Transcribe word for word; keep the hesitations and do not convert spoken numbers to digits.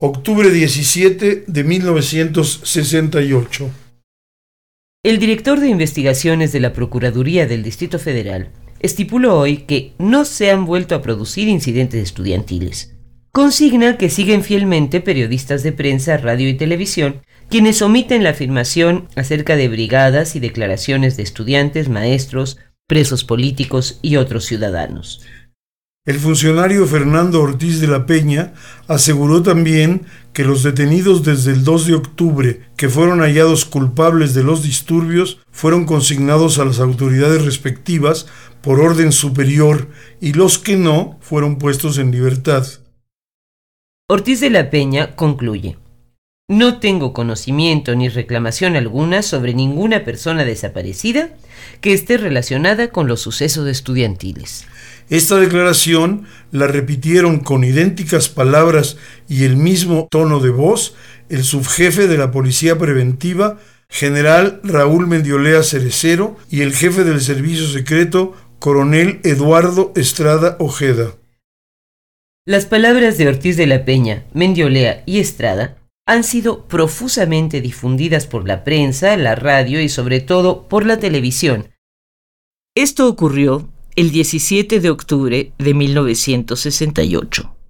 octubre diecisiete de mil novecientos sesenta y ocho. El director de investigaciones de la Procuraduría del Distrito Federal estipuló hoy que no se han vuelto a producir incidentes estudiantiles. Consigna que siguen fielmente periodistas de prensa, radio y televisión, quienes omiten la afirmación acerca de brigadas y declaraciones de estudiantes, maestros, presos políticos y otros ciudadanos. El funcionario Fernando Ortiz de la Peña aseguró también que los detenidos desde el dos de octubre que fueron hallados culpables de los disturbios fueron consignados a las autoridades respectivas por orden superior y los que no fueron puestos en libertad. Ortiz de la Peña concluye: no tengo conocimiento ni reclamación alguna sobre ninguna persona desaparecida que esté relacionada con los sucesos estudiantiles. Esta declaración la repitieron con idénticas palabras y el mismo tono de voz el subjefe de la Policía Preventiva, general Raúl Mendiolea Cerecero, y el jefe del Servicio Secreto, coronel Eduardo Estrada Ojeda. Las palabras de Ortiz de la Peña, Mendiolea y Estrada han sido profusamente difundidas por la prensa, la radio y sobre todo por la televisión. Esto ocurrió el diecisiete de octubre de mil novecientos sesenta y ocho.